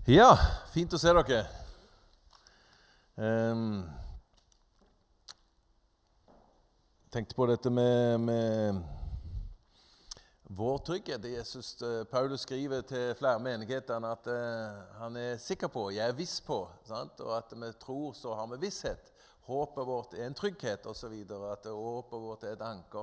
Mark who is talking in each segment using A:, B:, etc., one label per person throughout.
A: Ja, fint å se dere. Tenkte på dette med vår trygghet. Jesus, Paulus skriver til flere menigheter at han er sikker på, jeg er viss på, sant? Og at vi tror så har vi visshet. Håpet vårt er en trygghet og så videre, at håpet vårt er et anker.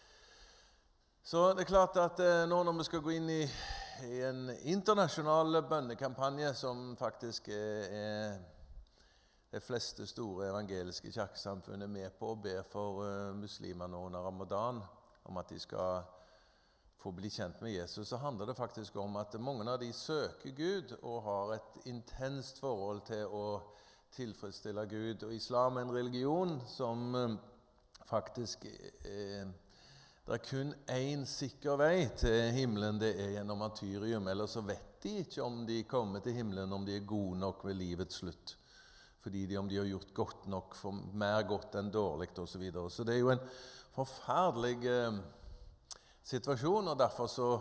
A: Så det er klart at nå når vi skal gå inn i en internasjonal bønnekampanje som faktisk er de fleste store evangeliske kirkesamfunn er med på å be for muslimer nå under ramadan, om at de skal få bli kjent med Jesus, så handler det faktisk om at mange av de søker Gud og har et intenst forhold til å tilfredsstille Gud. Og islam er en religion som faktisk det er kun en sikker vei til himmelen, det er gjennom martyrium. Ellers så vet de ikke om de kommer til himmelen, om de er gode nok ved livets slutt. Fordi om de har gjort godt nok, for mer godt enn dårlig og så videre. Så det er jo en forferdelig situasjon, og derfor så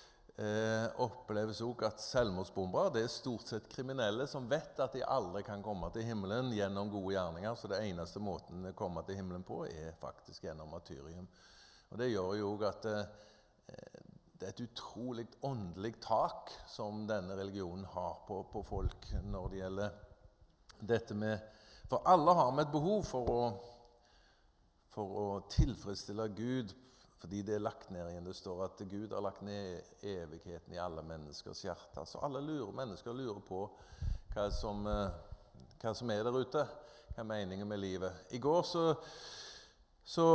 A: oppleves også at selvmordsbombere, det er stort sett kriminelle som vet at de aldri kan komme til himmelen gjennom gode gjerninger. Så det eneste måten å komme til himmelen på er faktisk gjennom martyrium. Og det gjør jo at det er et utrolig åndelig tak som denne religionen har på folk når det gjelder dette med. For alle har vi et behov for å tilfredsstille Gud, fordi det er lagt ned igjen. Det står at Gud har lagt ned evigheten i alle menneskers hjerter. Så alle mennesker lurer på hva som er der ute, hva er meningen med livet. I går så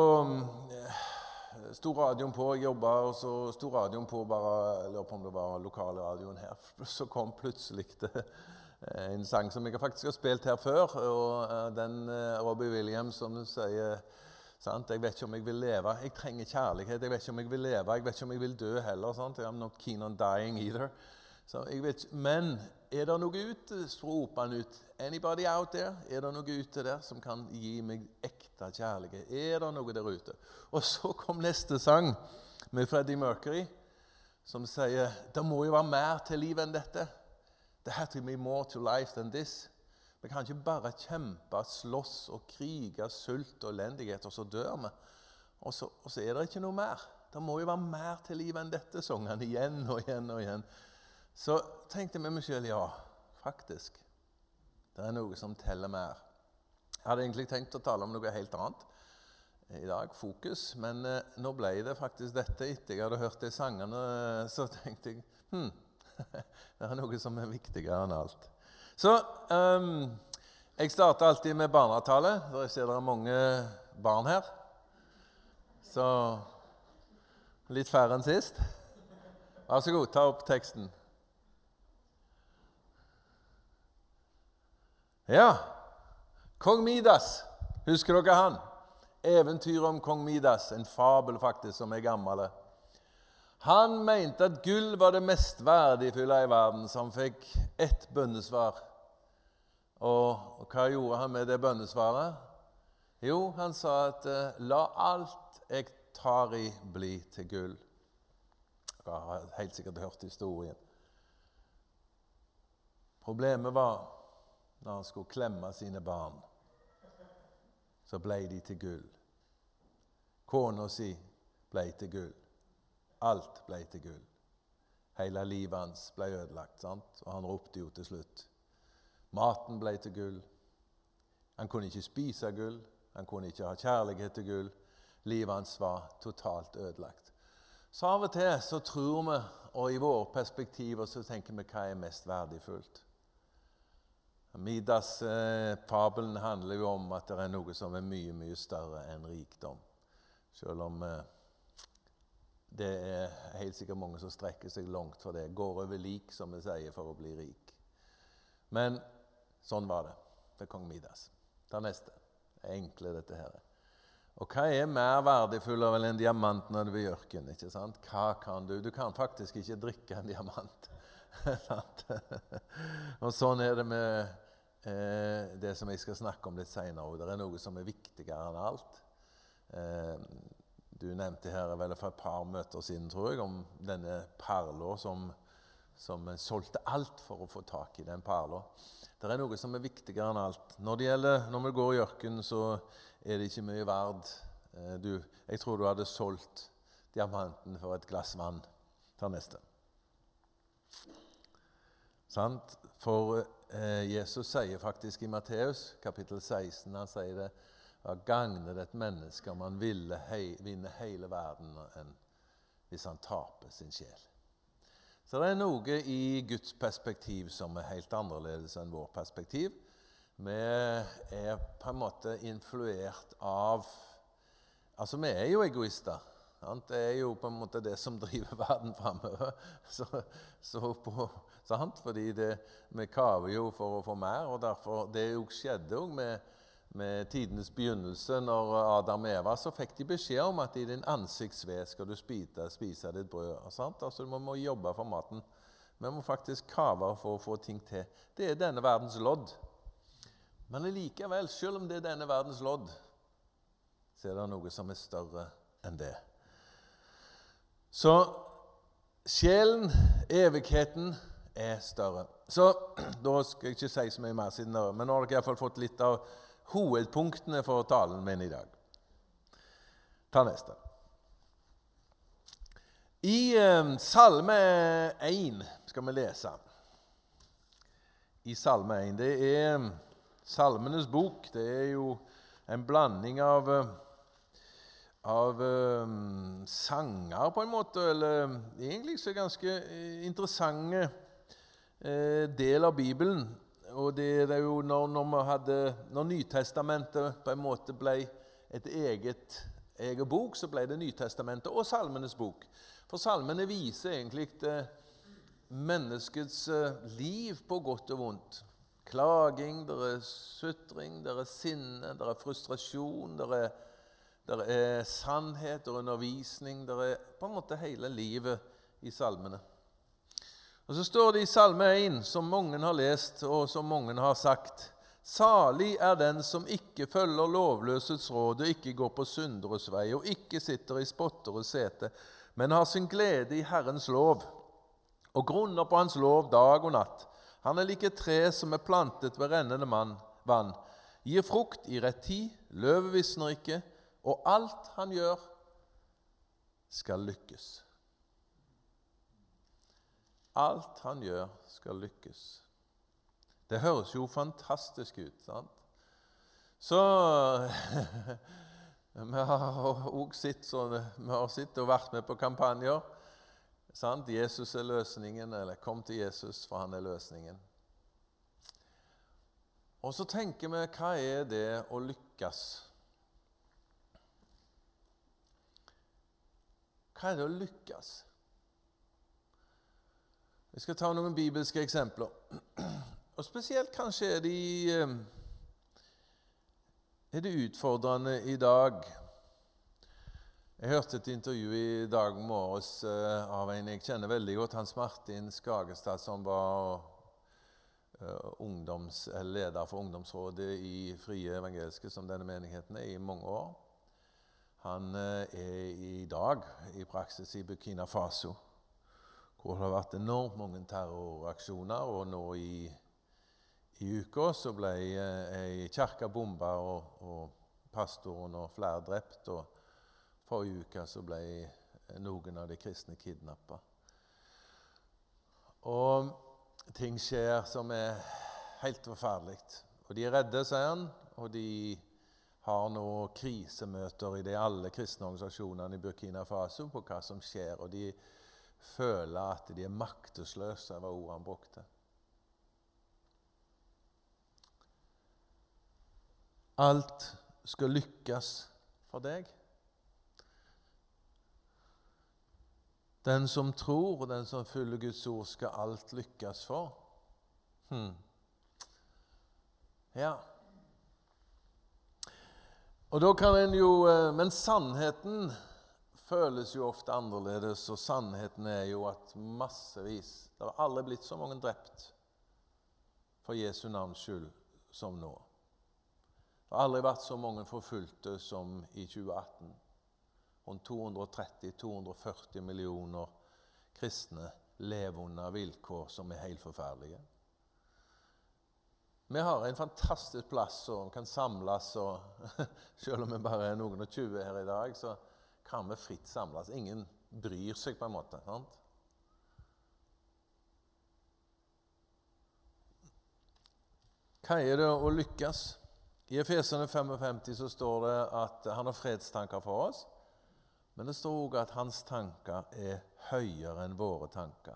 A: sto radioen på, jeg jobbet, og så sto radioen på bare, jeg lurer på om det var lokale radioen her, så kom plutselig en sang som jeg faktisk har spilt her før, og den Robbie Williams som sier, sant, jeg vet ikke om jeg vil leve, jeg trenger kjærlighet, jeg vet ikke om jeg vil leve, jeg vet ikke om jeg vil dø heller, sant? I'm not keen on dying either. Så jeg vet ikke, men er det noe ute, roper han ut, anybody out there? Er det noe ute der som kan gi meg ekte kjærlighet? Er det noe der ute? Og så kom neste sang med Freddie Mercury, som sier, det må jo være mer til livet enn dette. There has to be more to life than this. Vi kan ikke bare kjempe, slåss og krige, sult og elendighet, og så dør vi. Og så er det ikke noe mer. Det må jo være mer til livet enn dette, sang han igjen og igjen og igjen. Så tenkte jeg med meg selv, ja, faktisk, det er noe som teller mer. Jeg hadde egentlig tenkt å tale om noe helt annet i dag, fokus, men nå ble det faktisk dette etter jeg hadde hørt de sangene, så tenkte jeg, det er noe som er viktigere enn alt. Så jeg starter alltid med barnetale, for jeg ser det er mange barn her, så litt færre enn sist. Vær så god, ta opp teksten. Ja, Kong Midas, husker dere han? Eventyr om Kong Midas, en fabel faktisk som er gammel. Han mente at gull var det mest verdifulle i verden, så han fikk ett bønnesvar. Og hva gjorde han med det bønnesvaret? Jo, han sa at la alt jeg tar i bli til gull. Jeg har helt sikkert hørt historien. Problemet var når han skulle klemme sine barn, så ble de til gull. Kona si ble til gull. Alt ble til gull. Hele livet hans ble ødelagt, sant? Og han ropte jo til slutt. Maten ble til gull. Han kunne ikke spise gull. Han kunne ikke ha kjærlighet til gull. Livet hans var totalt ødelagt. Så av og til så tror vi, og i våre perspektiver så tenker vi hva er mest verdifullt. Midas-fabelen handler jo om at det er noe som er mye, mye større enn rikdom. Selv om det er helt sikkert mange som strekker seg langt for det. Går over lik, som vi sier, for å bli rik. Men sånn var det. Det er kong Midas. Ta neste. Det er enkle dette her. Og hva er mer verdifullere enn en diamant når du er i ørken, ikke sant? Hva kan du? Du kan faktisk ikke drikke en diamant. Og sånn er det med det som jeg skal snakke om litt senere. Det er noe som er viktigere enn alt. Du nevnte her vel for et par møter siden, tror jeg, om denne perla som solgte alt for å få tak i den perla. Det noe som viktigere enn alt. Når vi går i ørkenen, så det ikke mye verd. Jeg tror du hadde solgt diamanten for et glass vann. Ta neste. Sant? For Jesus sier faktisk i Matteus kapittel 16, han sier det, hva gagner det et menneske om han ville vinne hele verden enn hvis han taper sin sjel. Så det noe i Guds perspektiv som helt annerledes enn vår perspektiv. Vi på en måte influert av, altså vi jo egoister. Det jo på en måte det som driver verden fremover. Fordi vi kaver jo for å få mer, og derfor det jo skjedde jo med tidens begynnelse. Når Adam og Eva, så fikk de beskjed om at i din ansiktsved skal du spise ditt brød. Altså du må jobbe for maten. Vi må faktisk kave for å få ting til. Det denne verdens lodd. Men likevel, selv om det denne verdens lodd, så det noe som større enn det. Så sjelen, evigheten, større. Så da skal jeg ikke si så mye mer siden det, men nå har dere i hvert fall fått litt av hovedpunktene for talen min i dag. Ta neste. I Salme 1 skal vi lese. I Salme 1, det Salmenes bok, det jo en blanding av sanger på en måte, eller egentlig så ganske interessante del av Bibelen. Og det jo når Nytestamentet på en måte ble et egen bok, så ble det Nytestamentet og Salmenes bok. For salmene viser egentlig menneskets liv på godt og vondt. Klaging, det sutring, det sinne, det frustrasjon, det sannhet og undervisning, det på en måte hele livet i salmene. Og så står det i Salme 1, som mange har lest og som mange har sagt, «Salig den som ikke følger lovløsets råd og ikke går på synderes vei og ikke sitter i spotteres sete, men har sin glede i Herrens lov og grunner på hans lov dag og natt. Han lik et tre som plantet ved rennende vann, gir frukt i rett tid, løvet visner ikke, og alt han gjør skal lykkes. Alt han gjør skal lykkes. Det høres jo fantastisk ut, sant? Så vi har sett og vært med på kampanjer. Sant? Jesus løsningen, eller kom til Jesus, for han løsningen. Og så tenker vi, hva det å lykkes? Hva det å lykkes? Vi skal ta noen bibelske eksempler. Og spesielt kanskje det utfordrende i dag. Jeg hørte et intervju i dag morges av en jeg kjenner veldig godt, Hans Martin Skagestad, som var leder for ungdomsrådet i Frie Evangeliske, som denne menigheten i mange år. Han i dag i praksis i Burkina Faso, hvor det har vært enormt mange terroraksjoner, og nå i uka så ble en kirke bombet, og pastoren og flere drept, og forrige uke så ble noen av de kristne kidnappet. Og ting skjer som helt forferdelig. Og de redde, sier han, og de har nå krisemøter i alle kristne organisasjonene i Burkina Faso på hva som skjer, og de føler at de maktesløse, var ordet han brukte. Alt skal lykkes for deg. Den som tror, og den som følger Guds ord, skal alt lykkes for. Ja. Og da kan en jo, men sannheten føles jo ofte annerledes, og sannheten jo at massevis, det har aldri blitt så mange drept for Jesu navns skyld som nå. Det har aldri vært så mange forfulgte som i 2018. Rundt 230-240 millioner kristne lever under vilkår som helt forferdelige. Vi har en fantastisk plass og kan samles, og selv om vi bare er noen og 20 her i dag, så kan vi fritt samles. Ingen bryr seg på en måte, sant? Hva er det å lykkes? I Efeserne 55 så står det at han har fredstanker for oss, men det står også at hans tanker er høyere enn våre tanker.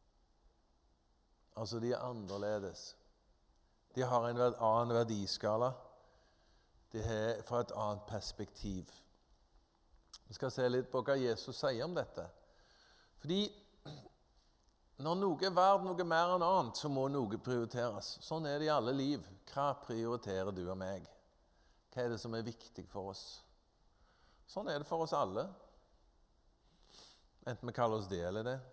A: Altså de er annerledes. De har en annen verdiskala. De er fra et annet perspektiv. Vi skal se litt på hva Jesus sier om dette. Fordi når noe er verdt noe mer enn annet, så må noe prioriteres. Sånn er det i alle liv. Hva prioriterer du og meg? Hva er det som er viktig for oss? Sånn er det for oss alle. Enten vi kaller oss det eller det.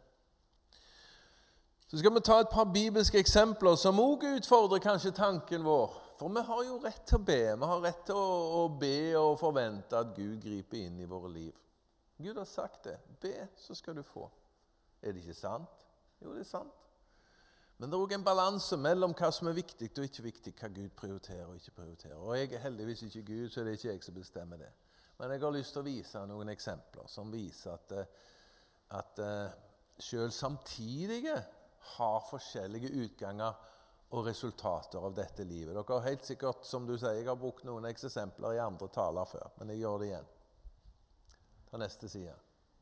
A: Så skal vi ta et par bibelske eksempler som også utfordrer kanskje tanken vår. For vi har jo rett til å be. Vi har rett til å be og forvente at Gud griper inn i våre liv. Gud har sagt det. Be, så skal du få. Er det ikke sant? Jo, det er sant. Men det er også en balanse mellom hva som er viktig og ikke viktig, hva Gud prioriterer og ikke prioriterer. Og jeg er heldigvis ikke Gud, så det er ikke jeg som bestemmer det. Men jeg har lyst til å vise noen eksempler som viser at selv samtidige har forskjellige utganger og resultater av dette livet. Dere har helt sikkert, som du sier, jeg har brukt noen eksempler i andre taler før, men jeg gjør det igjen. Ta neste side.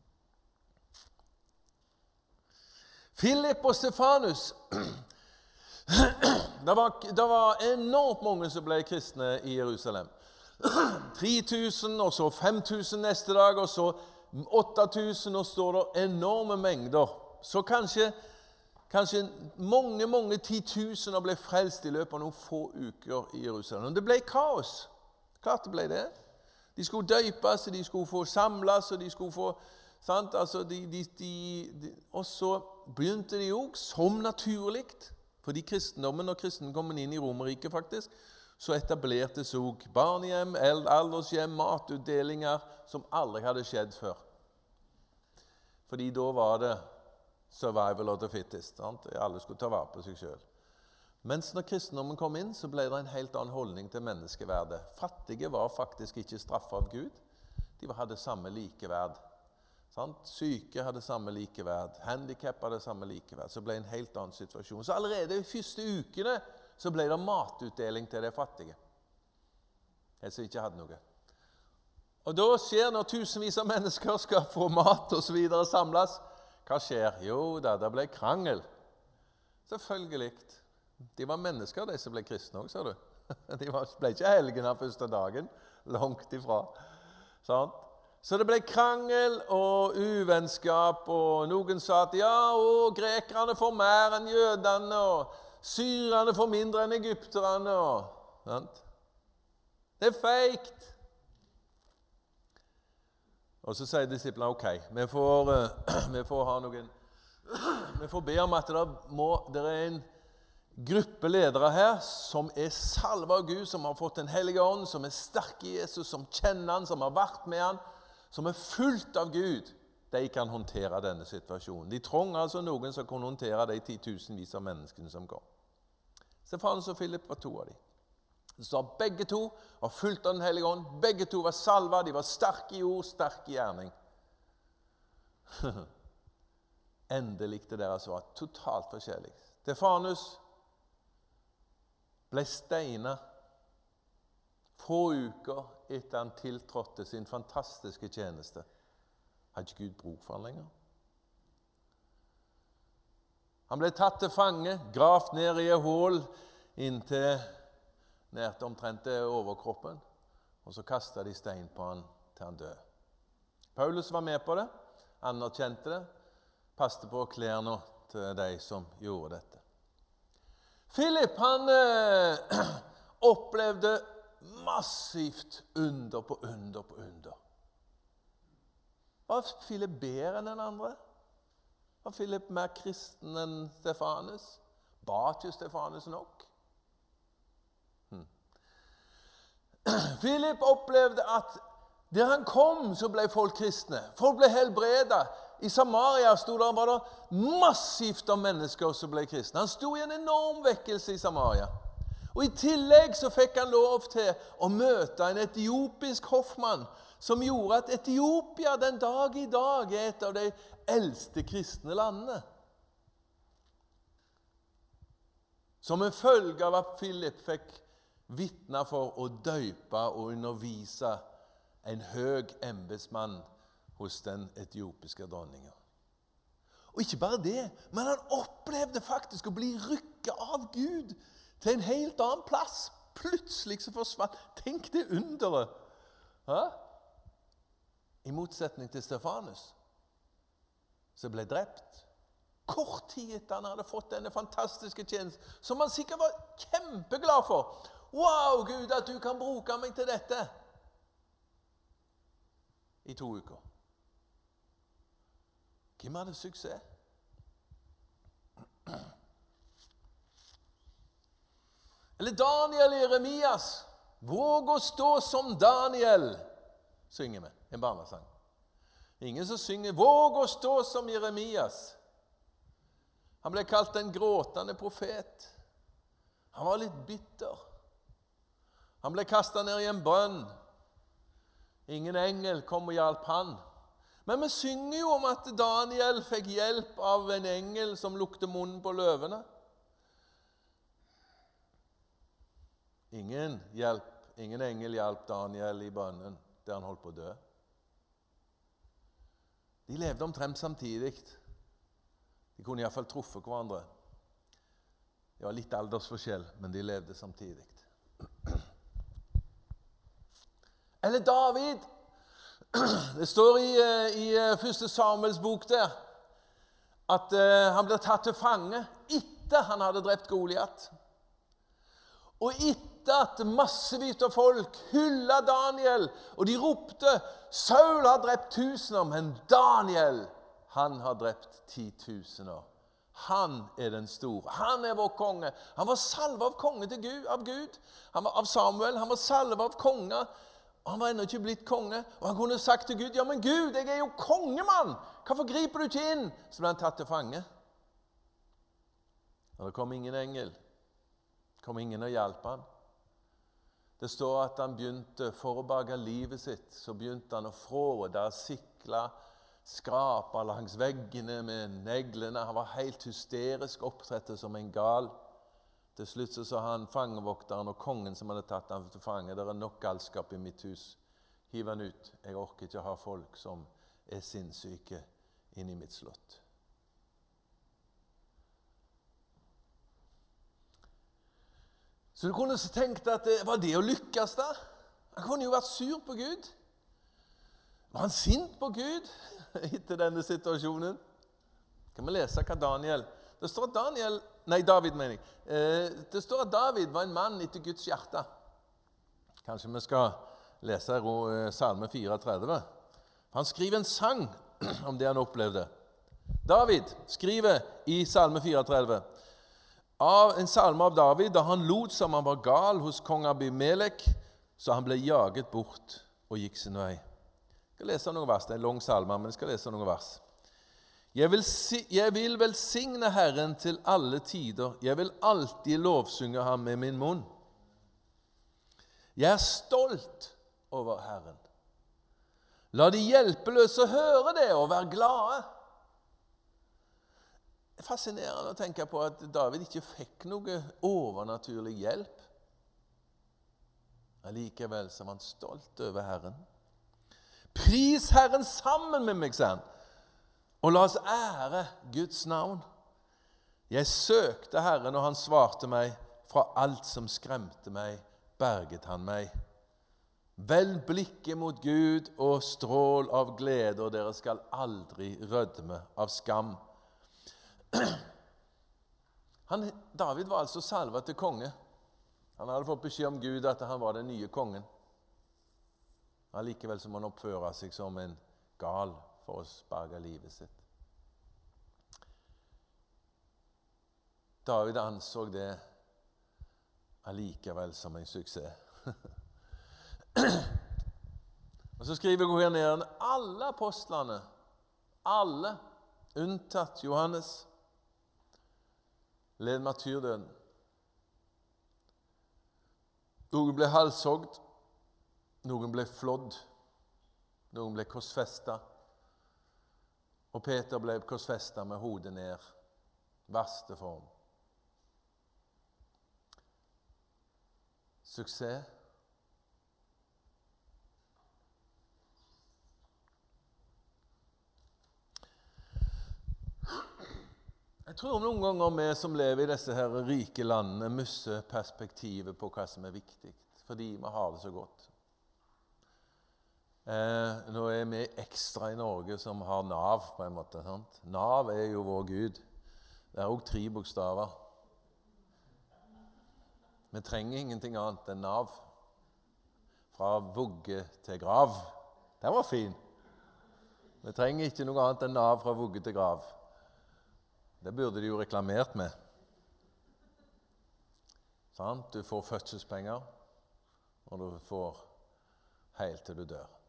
A: Philip og Stefanus. Det var enormt mange som ble kristne i Jerusalem. 3000, og så 5000 neste dag, og så 8000, og står det enorme mengder. Så kanskje mange 10 000 ble frelst i løpet av noen få uker i Jerusalem. Det ble kaos. Klart det ble det. De skulle døypes, de skulle få samles, og de skulle få... Sant? Altså, og så begynte de jo som naturligt, fordi kristendommen, når kristenen kom inn i Romerriket faktisk, så etablertes også barnehjem, aldershjem, matutdelinger, som aldri hadde skjedd før. Fordi da var det survival of the fittest, sant? Alle skulle ta vare på seg selv. Mens når kristendommen kom inn, så ble det en helt annen holdning til menneskeverdet. Fattige var faktisk ikke straffet av Gud, de hadde samme likeverd. Syke hadde samme likeverd, handicap hadde samme likeverd, så ble det en helt annen situasjon. Så allerede i første ukene så ble det matutdeling til de fattige. Jeg som ikke hadde noe. Og da skjer når tusenvis av mennesker skal få mat og så videre samles, hva skjer? Jo da, det ble krangel. Selvfølgelig. De var mennesker, de som ble kristne også, ser du. De ble ikke helgener første dagen, langt ifra. Sant? Så det ble krangel og uvennskap, og noen sa at grekerne får mer enn jødene, og syrerne får mindre enn egypterne. Sant? Det er feikt. Og så sier disiplene, ok, vi får ha noen, vi får be om at det er en gruppe ledere her som er salvet av Gud, som har fått en hellig ånd, som er sterk i Jesus, som kjenner han, som har vært med han, som er fullt av Gud. De kan håndtere denne situasjonen. De trenger altså noen som kan håndtere de 10 000 av menneskene som kom. Stefanus og Philip var 2 av dem. Så begge 2 var fullt av den hellige ånd. Begge 2 var salvet, de var sterke i ord, sterke i gjerning. Endelig det deres var totalt forskjellig. Stefanus ble steinet få uker etter han tiltrådte sin fantastiske tjeneste. Hadde ikke Gud bruk for han lenger. Han ble tatt til fange, gravt ned i et hål inntil nært omtrent til overkroppen, og så kastet de stein på han til han døde. Paulus var med på det, anerkjente det, passte på klærne til de som gjorde dette. Philip, han opplevde massivt under på under på under. Var Philip bedre enn den andre? Var Philip mer kristen enn Stefanus? Ba ikke Stefanus nok? Philip opplevde at der han kom, så ble folk kristne. Folk ble helbredet. I Samaria var det massivt av mennesker som ble kristne. Han stod i en enorm vekkelse i Samaria. Og i tillegg så fikk han lov til å møte en etiopisk hoffmann som gjorde at Etiopia den dag i dag er et av de eldste kristne landene. Som en følge av at Philip fikk vitne for å døype og undervise en høg embetsmann hos den etiopiske dronningen. Og ikke bare det, men han opplevde faktisk å bli rykket av Gud til en helt annen plass. Plutselig så forsvant. Tenk det underet. I motsetning til Stefanus, som ble drept. Kort tid etter han hadde fått denne fantastiske tjenesten, som han sikkert var kjempeglad for. Wow, Gud, at du kan bruke meg til dette. I 2 uker. Hvem hadde suksess? Eller Daniel og Jeremias. Våg å stå som Daniel, synger vi. En barnesang. Ingen som synger våg å stå som Jeremias. Han ble kalt en gråtende profet. Han var litt bitter. Han ble kastet ned i en brønn. Ingen engel kom og hjalp han. Men vi synger jo om at Daniel fikk hjelp av en engel som lukte munnen på løvene. Ingen engel hjalp Daniel i bønnen der han holdt på å dø. De levde omtrent samtidig. De kunne i hvert fall truffe hverandre. Det var litt aldersforskjell, men de levde samtidig. Eller David. Det står i 1. Samuels bok der at han ble tatt til fange etter han hadde drept Goliat. Og etter at massevis av folk hyllet Daniel, og de ropte, Saul har drept tusener, men Daniel, han har drept 10 000. Han er den store. Han er vår konge. Han var salvet av konge av Gud. Han var av Samuel. Han var salvet av konge. Og han var ennå ikke blitt konge. Og han kunne sagt til Gud, ja, men Gud, jeg er jo kongemann. Hvorfor griper du ikke inn? Så ble han tatt til fange. Og det kom ingen engel. Det kom ingen å hjelpe han. Det står at han begynte, for å berge livet sitt, så begynte han å fråde, sikle, skrape langs veggene med neglene. Han var helt hysterisk opptrettet som en gal. Til slutt så sa han fangevokteren og kongen som hadde tatt han til fange, det er nok galskap i mitt hus. Hiv han ut. Jeg orker ikke ha folk som er sinnssyke inn i mitt slott. Så du kunne tenkt at det var det å lykkes da. Han kunne jo vært sur på Gud. Var han sint på Gud etter denne situasjonen? Kan vi lese hva Daniel... Det står at David mener jeg. Det står at David var en mann etter Guds hjerte. Kanskje vi skal lese Salme 34. Han skriver en sang om det han opplevde. David skriver i Salme 34 av en salme av David, da han lot som han var gal hos kong Abimelek, så han ble jaget bort og gikk sin vei. Jeg skal lese noen vers. Det er en lang salme, men jeg skal lese noen vers. Jeg vil velsigne Herren til alle tider. Jeg vil alltid lovsynge ham med min munn. Jeg er stolt over Herren. La de hjelpeløse høre det og være glade. Det er fascinerende å tenke på at David ikke fikk noe overnaturlig hjelp. Allikevel så var han stolt over Herren. Pris Herren sammen med meg, sa han. Og la oss ære Guds navn. Jeg søkte Herren, og han svarte meg. Fra alt som skremte meg, berget han meg. Vend blikket mot Gud og strål av glede, og dere skal aldri rødme av skam. David var altså salvet til konge. Han hadde fått beskjed om Gud at han var den nye kongen. Allikevel som han oppfører seg som en gal for å sparge livet sitt. David anså det allikevel som en suksess. Og så skriver jeg her ned alle apostlene, Alle, unntatt Johannes, led martyrdøden. Noen ble halshogd, noen ble flådd, noen ble korsfestet, og Peter ble korsfestet med hodet ned, verste form. Suksess. Jeg tror noen ganger vi som lever i disse her rike landene misser perspektivet på hva som er viktig, fordi vi har det så godt. Nå er vi ekstra i Norge som har NAV på en måte. Sant? NAV er jo vår Gud. Det er også 3 bokstaver. Vi trenger ingenting annet enn NAV. Fra vugge til grav. Den var fin. Vi trenger ikke noe annet enn NAV fra vugge til grav. Det burde de jo reklamert med. Sant? Du får fødselspenger, og du får helt til du dør.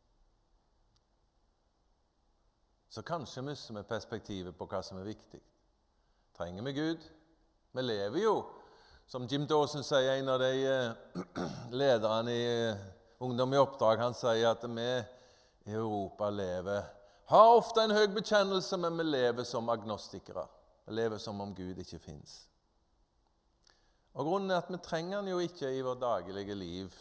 A: Så kanskje misser vi perspektivet på hva som er viktig. Trenger vi Gud? Vi lever jo, som Jim Dawson sier, en av de lederne i Ungdom i oppdrag, han sier at vi i Europa har ofte en høy bekjennelse, men vi lever som agnostikere. Vi lever som om Gud ikke finnes. Og grunnen er at vi trenger han jo ikke i vårt daglige liv,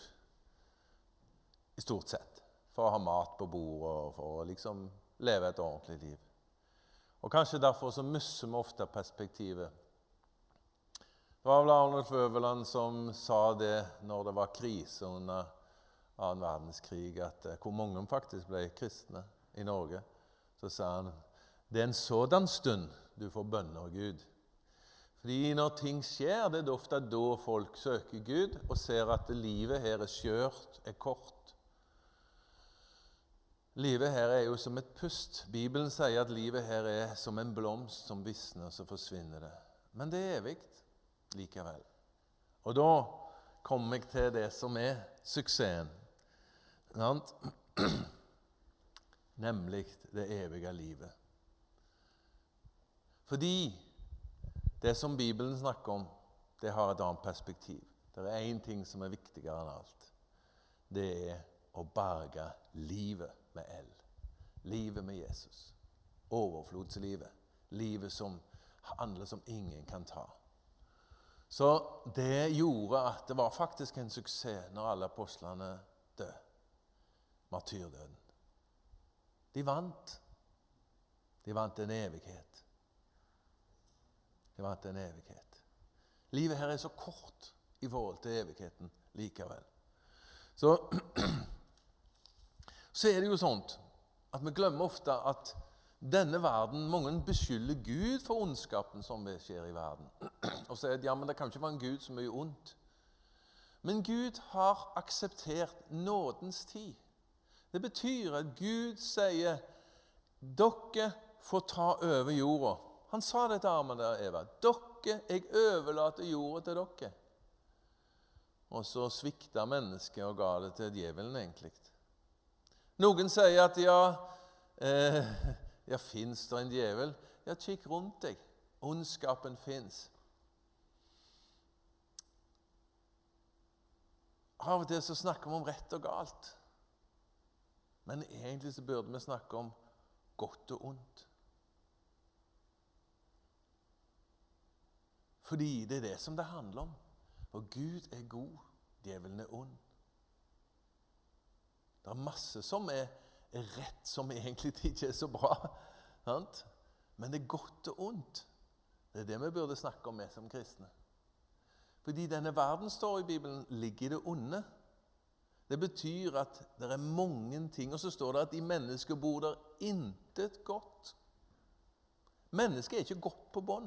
A: i stort sett, for å ha mat på bordet og for å liksom leve et ordentlig liv. Og kanskje derfor så misser vi ofte perspektivet. Det var vel Arnold Føveland som sa det når det var krise under 2. verdenskrig, at hvor mange faktisk ble kristne i Norge. Så sa han, det er en sådan stund du får bønne av Gud. Fordi når ting skjer, det er ofte da folk søker Gud og ser at livet her er skjørt, er kort. Livet her er jo som et pust. Bibelen sier at livet her er som en blomst som visner, så forsvinner det. Men det er evigt likevel. Og da kommer jeg til det som er suksessen. Nemlig det evige livet. Fordi det som Bibelen snakker om, det har et annet perspektiv. Det er en ting som er viktigere enn alt. Det er å berge livet med L. Livet med Jesus. Overflodslivet. Livet som handler som ingen kan ta. Så det gjorde at det var faktisk en suksess når alle apostlene døde. Martyrdøden. De vant. De vant en evighet. De vant en evighet. Livet her er så kort i forhold til evigheten likevel. Så er det jo sånt at vi glemmer ofte at denne verden, mange beskylder Gud for ondskapen som skjer i verden. Og sier at ja, men det kan ikke være en Gud som er ondt. Men Gud har akseptert nådens tid. Det betyr at Gud sier, dere får ta over jorda. Han sa det til Adam og Eva. Jeg overlater jorda til dere. Og så svikta mennesket og ga det til djevelen egentlig. Noen sier at ja, finnes det en djevel? Ja, kikk rundt deg. Ondskapen finnes. Av og til så snakker vi om rett og galt. Men egentlig så burde vi snakke om godt og ondt. Fordi det er det som det handler om. For Gud er god, djevelen er ond. Det er masse som er rett, som egentlig ikke er så bra. Sant? Men det er godt og ondt. Det er det vi burde snakke om med som kristne. Fordi denne verden, står i Bibelen, ligger i det onde. Det betyr at det er mange ting, og så står det at i mennesker bor der intet godt. Mennesket er ikke godt på bånd.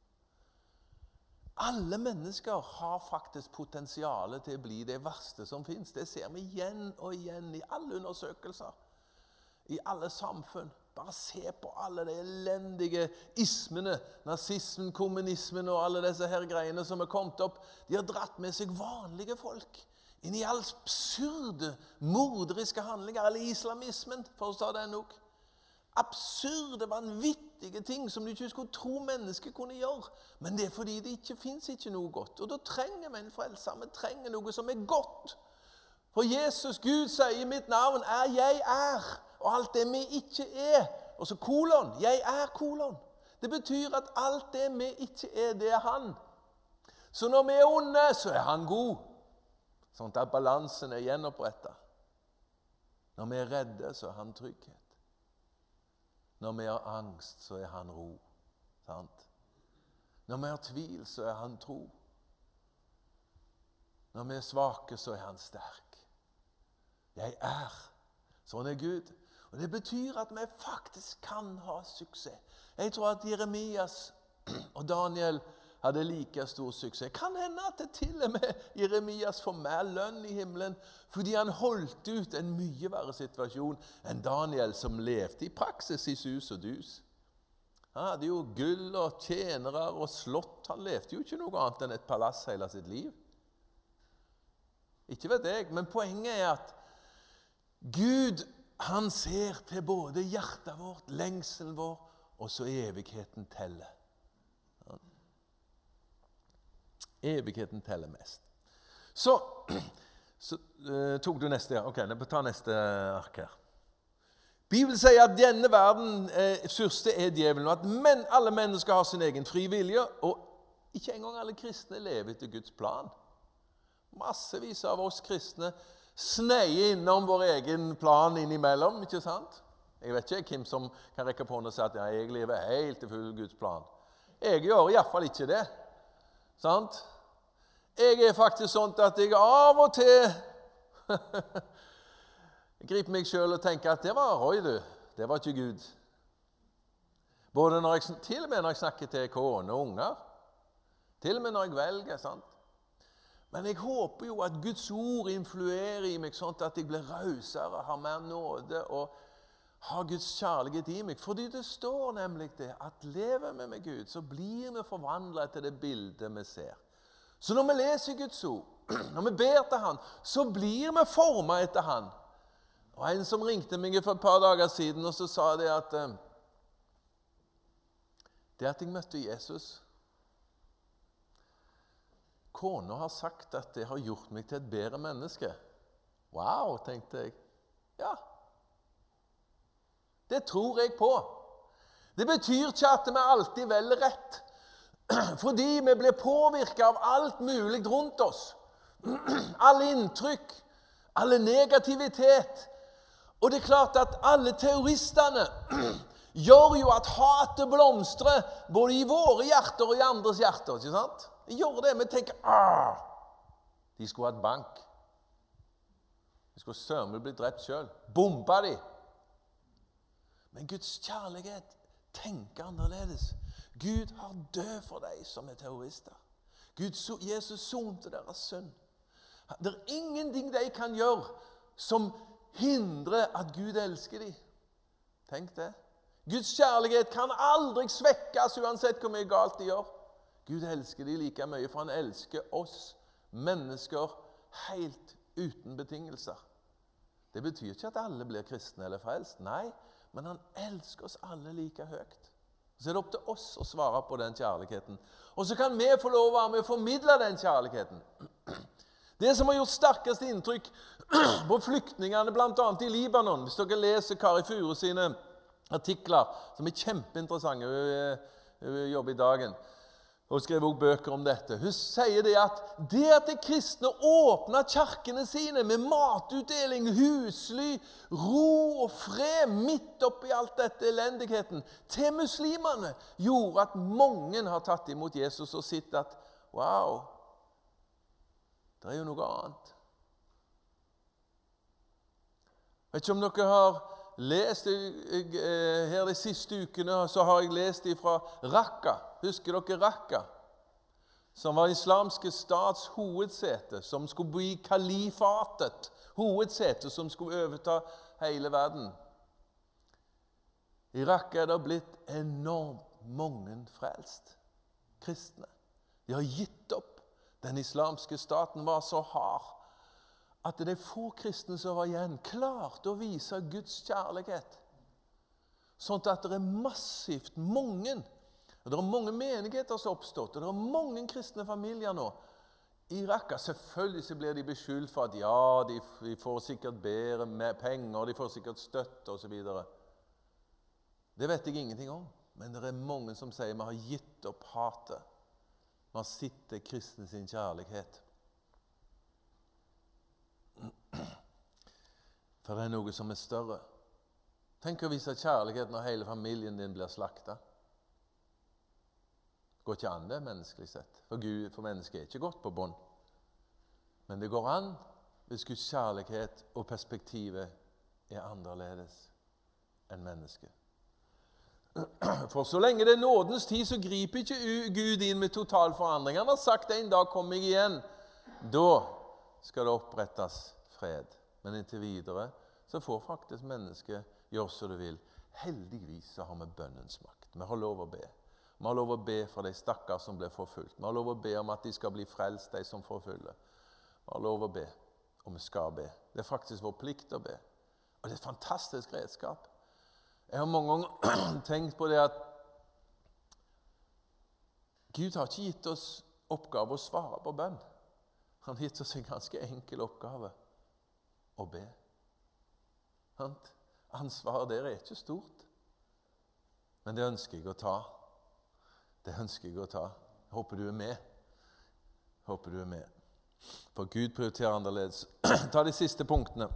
A: Alle mennesker har faktisk potensialet til å bli det verste som finnes. Det ser vi igjen og igjen i alle undersøkelser, i alle samfunn. Bare se på alle de elendige ismene, nazismen, kommunismen og alle disse her greiene som er kommet opp. De har dratt med seg vanlige folk inn i absurde, morderiske handlinger, eller islamismen, for å ta den nok. absurde, vanvittige ting som du ikke skulle tro mennesker kunne gjøre. Men det er fordi det ikke finnes ikke noe godt. Og da trenger vi en frelser. Vi trenger noe som er godt. For Jesus, Gud sier i mitt navn jeg er. Og alt det vi ikke er. Og så kolon. Jeg er kolon. Det betyr at alt det vi ikke er, det er han. Så når vi er onde, så er han god. Sånn at balansen er gjenopprettet. Når vi er redde, så er han trygghet. Når vi har angst, så er han ro. Sant? Når vi har tvil, så er han tro. Når vi er svake, så er han sterk. Jeg er. Sånn er Gud. Og det betyr at vi faktisk kan ha suksess. Jeg tror at Jeremias og Daniel hadde like stor suksess. Kan hende at det til og med Jeremias får mer lønn i himmelen, fordi han holdt ut en mye verre situasjon enn Daniel, som levde i praksis i sus og dus. Han hadde jo gull og tjenere og slott. Han levde jo ikke noe annet enn et palass hele sitt liv. Ikke vet jeg, men poenget er at Gud, han ser til både hjertet vårt, lengselen vår, og så evigheten teller. Evigheten teller mest. Så tok du neste. Ok, jeg får ta neste ark her. Bibelen sier at denne verden største er djevelen, og at alle mennesker har sin egen fri vilje, og ikke engang alle kristne lever etter Guds plan. Massevis av oss kristne sneier innom vår egen plan innimellom, ikke sant? Jeg vet ikke hvem som kan rekke på hånden og si at jeg lever helt til full Guds plan. Jeg gjør i hvert fall ikke det. Sant? Jeg er faktisk sånn at jeg av og til griper meg selv og tenker at det var Roy, du. Det var ikke Gud. Både til og med når jeg snakker til kone og unger. Til og med når jeg velger, sant? Men jeg håper jo at Guds ord influerer i meg sånn at jeg blir rausere, har mer nåde og har Guds kjærlighet i meg. Fordi det står nemlig det at lever vi med Gud, så blir vi forvandlet til det bildet vi ser. Så når vi leser Guds ord, når vi ber til han, så blir vi formet etter han. Og en som ringte meg for et par dager siden, og så sa det at jeg møtte Jesus. Kona har sagt at det har gjort meg til et bedre menneske. Wow, tenkte jeg. Ja. Det tror jeg på. Det betyr ikke at vi alltid velger rett. Fordi vi blir påvirket av alt mulig rundt oss. Alle inntrykk, alle negativitet. Og det er klart at alle terroristene gjør jo at hatet blomstrer både i våre hjerter og i andres hjerter, ikke sant? De gjør det, vi tenker, de skulle hatt bank. De skulle sømmelig blitt drept selv. Bomba de. Men Guds kjærlighet tenker annerledes. Gud har død for deg som er terrorister. Jesus sonte deres synd. Det er ingenting de kan gjøre som hindrer at Gud elsker dem. Tenk det. Guds kjærlighet kan aldri svekkes uansett hvor mye galt de gjør. Gud elsker dem like mye, for han elsker oss mennesker helt uten betingelser. Det betyr ikke at alle blir kristne eller frelst. Nei, men han elsker oss alle like høyt. Så er det opp til oss å svare på den kjærligheten. Og så kan vi få lov å være med å formidle den kjærligheten. Det som har gjort sterkest inntrykk på flyktningene, blant annet i Libanon, hvis dere leser Kari Furu sine artikler, som er kjempeinteressante, hun jobber i Dagen, og skrev også bøker om dette. Hun sier det at de kristne åpnet kirkene sine med matutdeling, husly, ro og fred midt oppi alt dette elendigheten til muslimene, gjorde at mange har tatt imot Jesus og sett at wow, det er jo noe annet. Jeg vet ikke om dere har lest her de siste ukene, så har jeg lest fra Raqqa. Husker dere Raqqa? Som var islamske stats hovedsete, som skulle bli kalifatet, hovedsete som skulle overta hele verden. I Raqqa er det blitt enormt mange frelst kristne. De har gitt opp. Den islamske staten var så hard at de få kristne som var igjen klarte å vise Guds kjærlighet. Sånn at det massivt mange, og det mange menigheter som har oppstått, og det mange kristne familier nå. I Raqqa selvfølgelig så blir de beskyldt for at ja, de får sikkert bedre med penger, de får sikkert støtte og så videre. Det vet jeg ingenting om, men det mange som sier vi har gitt opp hatet. Vi har sittet kristne sin kjærlighet. For det noe som større. Tenk å vise kjærlighet når hele familien din blir slaktet. Det går ikke an det menneskelig sett. For mennesket ikke godt på bånd. Men det går an hvis Guds kjærlighet og perspektivet annerledes enn mennesket. For så lenge det nådens tid, så griper ikke Gud inn med total forandring. Han har sagt en dag kommer jeg igjen. Da skal det opprettes fred. Men inntil videre så får faktisk mennesket gjøre som det vil. Heldigvis så har vi bønnens makt. Vi har lov å be. Vi har lov å be for de stakkar som blir forfulgt. Vi har lov å be om at de skal bli frelst, de som forfølger. Vi har lov å be, og vi skal be. Det faktisk vår plikt å be. Og det et fantastisk redskap. Jeg har mange ganger tenkt på det at Gud har ikke gitt oss oppgave å svare på bønn. Han har gitt oss en ganske enkel oppgave å be. Ansvaret der ikke stort, men det ønsker jeg å ta. Det ønsker jeg å ta. Håper du med. Håper du med. For Gud prioriterer annerledes. Ta de siste punktene.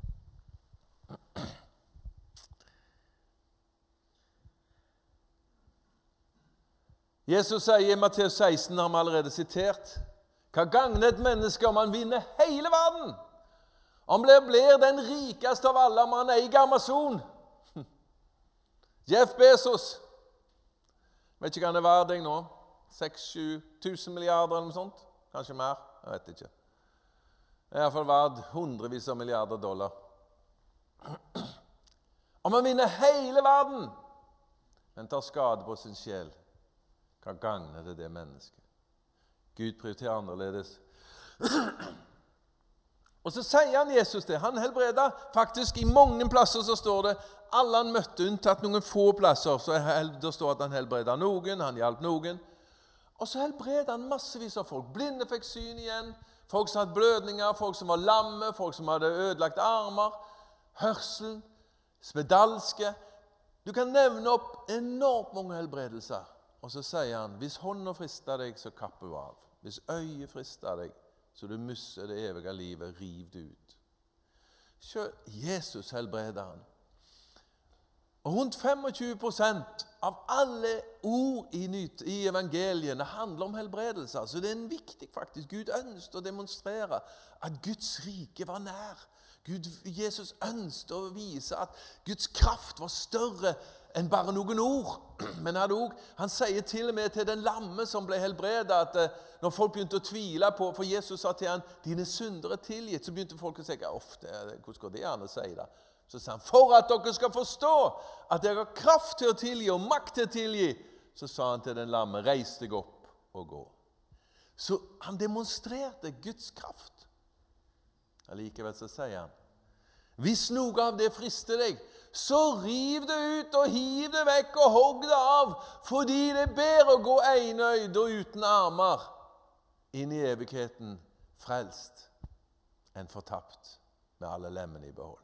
A: Jesus sier i Matteus 16, har vi allerede sitert, hva gagner et menneske om han vinner hele verden? Om det blir den rikeste av alle om han eier Amazon. Jeff Bezos. Vet ikke hva han verdt deg nå? 6-7 tusen milliarder eller noe sånt? Kanskje mer? Jeg vet ikke. Det i hvert fall verdt hundrevis av milliarder dollar. Om han vinner hele verden, men tar skade på sin sjel, hva gagner det mennesket? Gud prioriterer annerledes. Og så sier han Jesus det. Han helbreder faktisk i mange plasser så står det alle han møtte unntatt noen få plasser. Så det står at han helbreder noen, han hjalp noen. Og så helbreder han massevis av folk. Blinde fikk syn igjen. Folk som hadde blødninger, folk som var lamme, folk som hadde ødelagt armer, hørselen, spedalske. Du kan nevne opp enormt mange helbredelser. Og så sier han, hvis hånden frister deg, så kapper du av. Hvis øyet frister deg, så du misser det evige livet, riv det ut. Så Jesus helbreder han. Og rundt 25% av alle ord i evangeliene handler om helbredelser. Så det en viktig faktisk. Gud ønsket å demonstrere at Guds rike var nær. Jesus ønsket å vise at Guds kraft var større enn bare noen ord. Men han sier til og med til den lamme som ble helbredet, at når folk begynte å tvile på, for Jesus sa til han, dine syndere tilgitt, så begynte folk å si, hvordan går det an å si det? Så sa han, for at dere skal forstå at jeg har kraft til å tilgi og makt til å tilgi, så sa han til den lamme, reis deg opp og gå. Så han demonstrerte Guds kraft. Allikevel så sier han, hvis noe av det frister deg, så riv det ut og hiv det vekk og hogg det av, fordi det er bedre å gå enøyd og uten armer inn i evigheten frelst enn fortapt med alle lemmene i behold.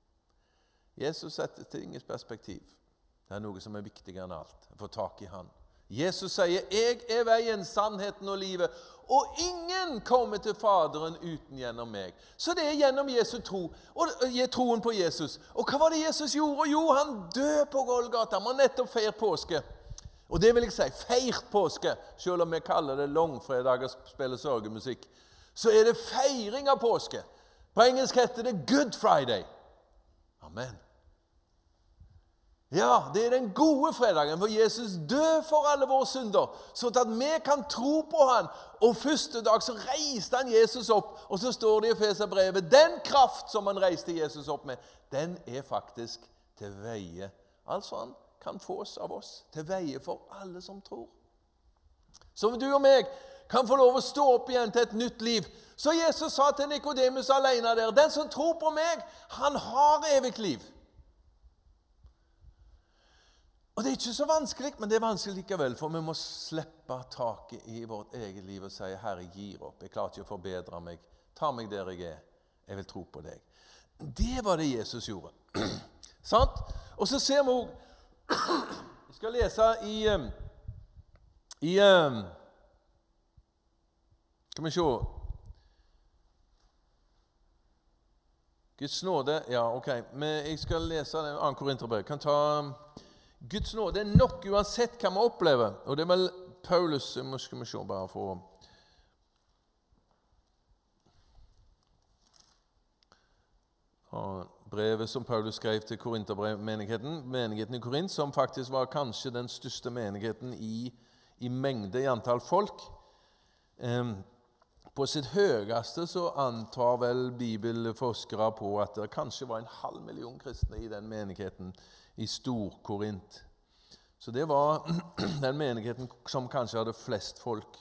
A: Jesus setter ting i perspektiv. Det noe som viktigere enn alt. Få tak i han. Jesus sier, jeg veien, sannheten og livet, og ingen kommer til Faderen uten gjennom meg. Så det gjennom Jesu tro, og troen på Jesus. Og hva var det Jesus gjorde? Jo, han døde på Golgata. Han har nettopp feirt påske. Og det vil jeg si, feirt påske, selv om vi kaller det langfredag og spiller sørgemusikk, så er det feiring av påske. På engelsk heter det Good Friday. Amen. Ja, det er den gode fredagen, for Jesus døde for alle våre synder, så at vi kan tro på han. Og første dag så reiste han Jesus opp, og så står det i Efeserbrevet, den kraft som han reiste Jesus opp med, den er faktisk til veie. Altså han kan fås av oss, til veie for alle som tror. Så du og meg kan få lov å stå opp igjen til et nytt liv. Så Jesus sa til Nikodemus alene der, den som tror på meg, han har evig liv. Og det er ikke så vanskelig, men det er vanskelig likevel, for vi må slippe taket i vårt eget liv og si, Herre, jeg gir opp, jeg klarer ikke å forbedre meg, ta meg der jeg er, jeg vil tro på deg. Det var det Jesus gjorde. Sant? Og så ser vi også, vi skal lese kan vi se, Guds nåde, ja, ok, men jeg skal lese en annen Korinterbrev, kan ta Guds nåde er nok uansett hva vi opplever, og det er vel Paulus, skal vi se bare for brevet som Paulus skrev til menigheten i Korint, som faktisk var kanskje den største menigheten i mengde i antall folk. På sitt høyeste så antar vel bibelforskere på at det kanskje var 500 000 kristne i den menigheten i Stor-Korint. Så det var den menigheten som kanskje hadde flest folk.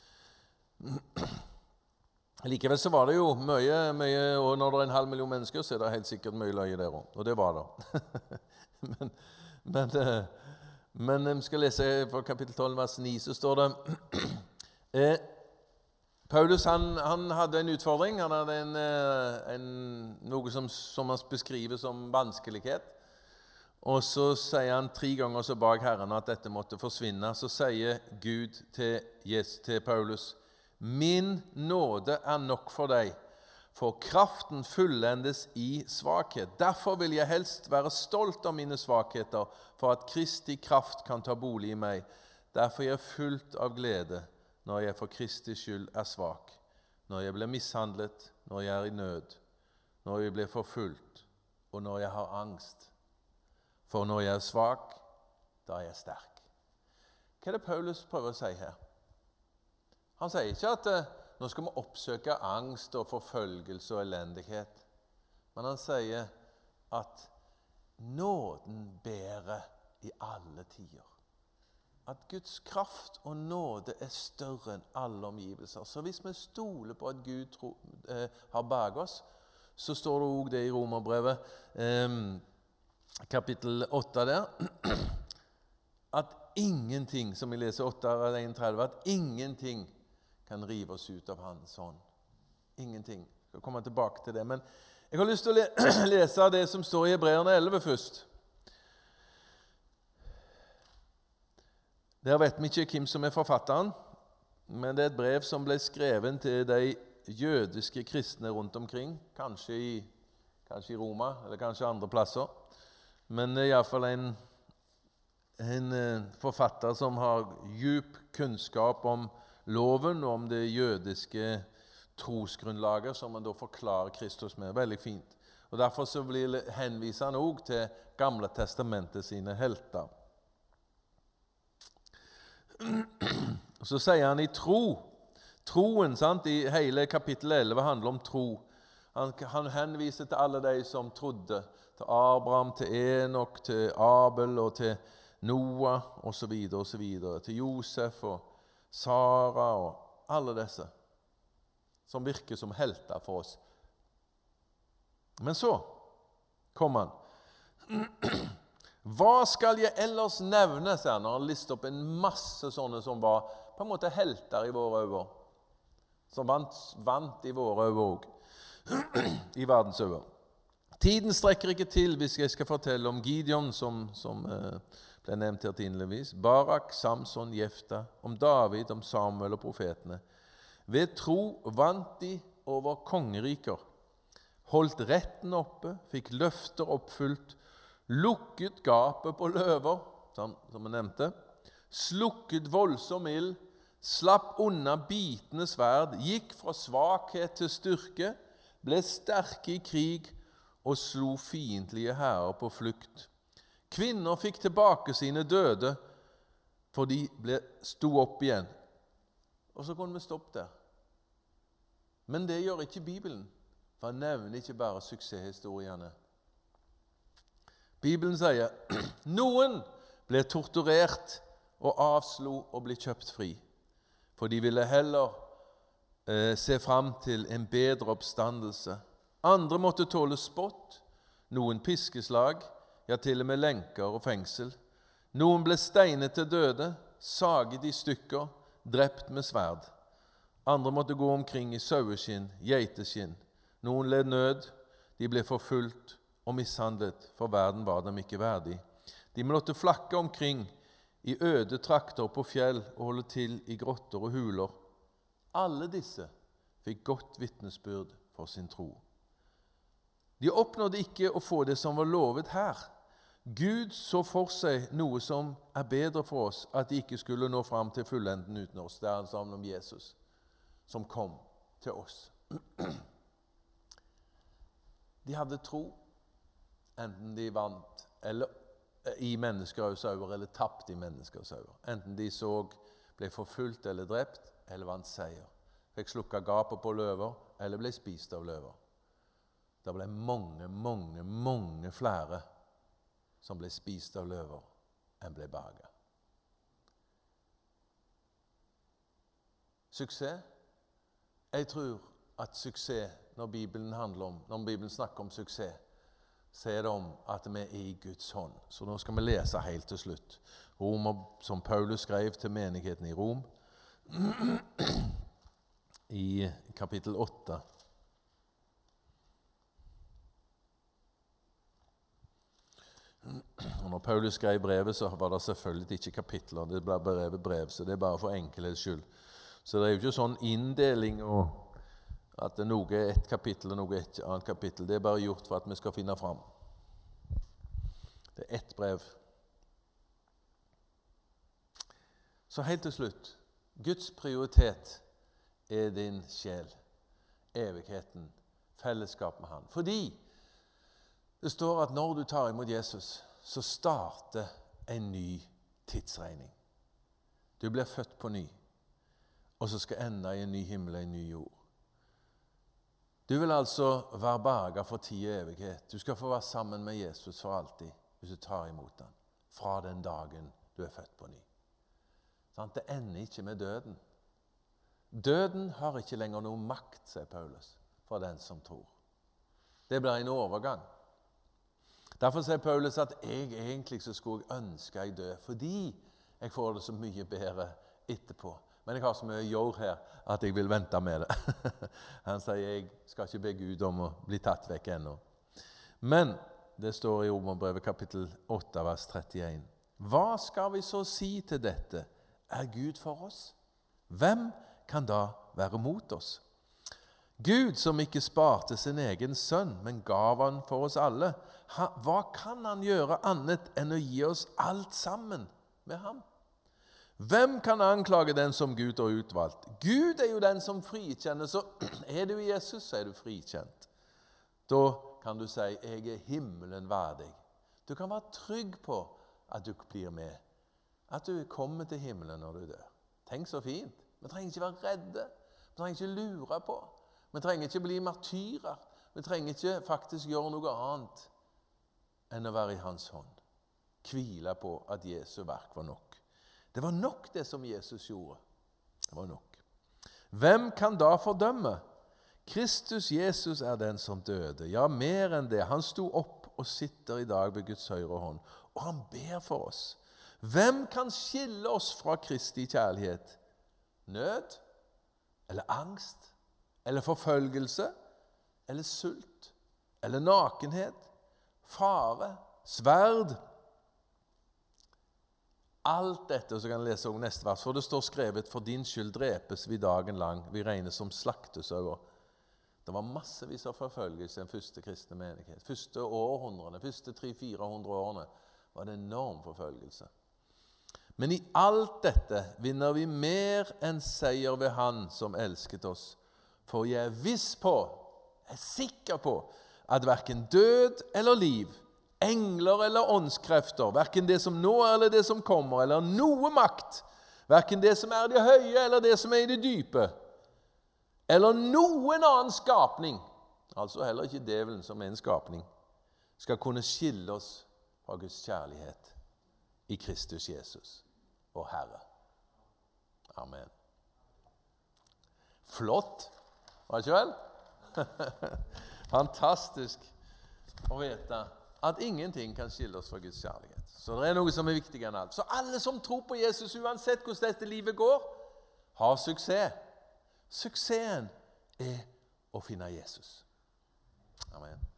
A: Likevel så var det jo mye, og når det er 500 000 mennesker, så er det helt sikkert mye løye der også. Og det var det. men vi skal lese fra kapittel 12, vers 9, så står det Paulus han hadde en utfordring, han hadde noe som han beskriver som vanskelighet. Og så sier han 3 ganger så bak Herren at dette måtte forsvinne. Så sier Gud til Paulus, min nåde er nok for deg, for kraften fullendes i svakhet. Derfor vil jeg helst være stolt av mine svakheter, for at Kristi kraft kan ta bolig i meg. Derfor er jeg fullt av glede når jeg for Kristi skyld er svak, når jeg blir mishandlet, når jeg er i nød, når jeg blir forfulgt, og når jeg har angst. For når jeg er svak, da er jeg sterk. Hva er det Paulus prøver å si her? Han sier ikke at nå skal vi oppsøke angst og forfølgelse og elendighet, men han sier at nåden bærer i alle tider. At Guds kraft og nåde er større enn alle omgivelser. Så hvis vi stoler på at Gud har bak oss, så står det også det i Romerbrevet, kapittel 8 der, at ingenting, som vi leser 8:31, at ingenting kan rive oss ut av hans hånd. Ingenting. Jeg skal komme tilbake til det, men jeg har lyst til å lese det som står i Hebreerne 11 først. Der vet vi ikke hvem som er forfatteren, men det er et brev som ble skrevet til de jødiske kristne rundt omkring, kanskje i Roma, eller kanskje andre plasser. Men i hvert fall en forfatter som har djup kunnskap om loven og om det jødiske trosgrunnlaget, som man da forklarer Kristus med. Veldig fint. Og derfor så henviser han også til Gamle testamentet sine helter. Så sier han i tro. Troen, sant? I hele kapittel 11 handler om tro. Han henviser til alle de som trodde. Til Abraham, til Enok, til Abel og til Noah og så videre og så videre. Til Josef og Sara og alle disse som virker som helter for oss. Men så kom han. Hva skal jeg ellers nevne, sier han, når han lister opp en masse sånne som var på en måte helter i våre øyne. Som vant i våre øyne også. I verdens øyne. Tiden strekker ikke til hvis jeg skal fortelle om Gideon, som ble nevnt her tidligvis, Barak, Samson, Jefta, om David, om Samuel og profetene. Ved tro vant de over kongeriker, holdt retten oppe, fikk løfter oppfylt, lukket gapet på løver, som vi nevnte, slukket voldsom ild, slapp unna bitende sverd, gikk fra svakhet til styrke, ble sterke i krig og slo fiendtlige hærer på flukt. Kvinner fikk tilbake sine døde, for de sto opp igjen. Og så kunne vi stoppe der. Men det gjør ikke Bibelen, for han nevner ikke bare suksesshistoriene. Bibelen sier, noen ble torturert og avslo og ble kjøpt fri, for de ville heller se fram til en bedre oppstandelse. Andre måtte tåle spott, noen piskeslag, ja til og med lenker og fengsel. Noen ble steinet til døde, saget i stykker, drept med sverd. Andre måtte gå omkring i saueskinn, geiteskinn. Noen led nød, de ble forfulgt og mishandlet, for verden var dem ikke verdig. De måtte flakke omkring i øde trakter på fjell og holde til i grotter og huler. Alle disse fikk godt vitnesbyrd for sin tro. De oppnådde ikke å få det som var lovet her. Gud så for seg noe som er bedre for oss, at de ikke skulle nå fram til fullenden uten oss. Det er altså om Jesus som kom til oss. De hadde tro, enten de vant eller i menneskers øyne, eller tapt i menneskers øyne. Enten de ble forfulgt eller drept, eller vant seier. Fikk slukket gapet på løver, eller ble spist av løver. Det ble mange flere som ble spist av løver, enn ble berget. Suksess? Jeg tror at suksess, når Bibelen snakker om suksess, så er det om at vi er i Guds hånd. Så nå skal vi lese helt til slutt. Som Paulus skrev til menigheten i Rom, i kapittel 8. Og når Paulus skrev brevet, så var det selvfølgelig ikke kapitler, det ble brev, så det er bare for enkelhets skyld. Så det er jo ikke sånn inndeling og at noe er et kapittel og noe er et annet kapittel. Det er bare gjort for at vi skal finne fram. Det er ett brev. Så helt til slutt. Guds prioritet er din sjel, evigheten, fellesskap med Han. Fordi det står at når du tar imot Jesus, så starter en ny tidsregning. Du blir født på ny, og så skal ende i en ny himmel og en ny jord. Du vil altså være berget for tid og evighet. Du skal få være sammen med Jesus for alltid, hvis du tar imot han, fra den dagen du er født på ny. Det ender ikke med døden. Døden har ikke lenger noen makt, sier Paulus, for den som tror. Det blir en overgang. Derfor sier Paulus at jeg egentlig så skulle ønske jeg død, fordi jeg får det så mye bedre etterpå. Men jeg har så mye å gjøre her at jeg vil vente med det. Han sier jeg skal ikke be Gud om å bli tatt vekk ennå. Men det står i Romerbrevet kapittel 8, vers 31. Hva skal vi så si til dette? Er Gud for oss? Hvem kan da være mot oss? Gud som ikke sparte sin egen sønn, men gav han for oss alle. Hva kan han gjøre annet enn å gi oss alt sammen med ham? Hvem kan anklage den som Gud har utvalgt? Gud er jo den som frikjenner, så er du i Jesus, så er du frikjent. Da kan du si, jeg er himmelen verdig. Du kan være trygg på at du blir med, at du kommer til himmelen når du dør. Tenk så fint. Vi trenger ikke være redde, vi trenger ikke lure på, vi trenger ikke bli martyrer, vi trenger ikke faktisk gjøre noe annet enn å være i hans hånd. Hvile på at Jesu verk var nok. Det var nok det som Jesus gjorde. Det var nok. Hvem kan da fordømme? Kristus Jesus er den som døde. Ja, mer enn det. Han sto opp og sitter i dag ved Guds høyre hånd. Og han ber for oss. Hvem kan skille oss fra Kristi kjærlighet? Nød? Eller angst? Eller forfølgelse? Eller sult? Eller nakenhet? Fare? Sverd? Alt dette, og så kan jeg lese også neste vers, for det står skrevet, for din skyld drepes vi dagen lang, vi regnes som slaktesauer. Det var massevis av forfølgelse i den første kristne menighet. Første århundrene, første 300-400 årene, var det enorm forfølgelse. Men i alt dette vinner vi mer enn seier ved han som elsket oss. For jeg er viss på, jeg er sikker på, at hverken død eller liv, engler eller åndskrefter, hverken det som nå eller det som kommer, eller noe makt, hverken det som er det høye eller det som er i det dype, eller noen annen skapning, altså heller ikke djevelen som er en skapning, skal kunne skille oss fra Guds kjærlighet i Kristus Jesus, vår Herre. Amen. Flott, var det ikke vel? Fantastisk å vite at ingenting kan skille oss fra Guds kjærlighet. Så det er noe som er viktigere enn alt. Så alle som tror på Jesus, uansett hvordan dette livet går, har suksess. Suksessen er å finne Jesus. Amen.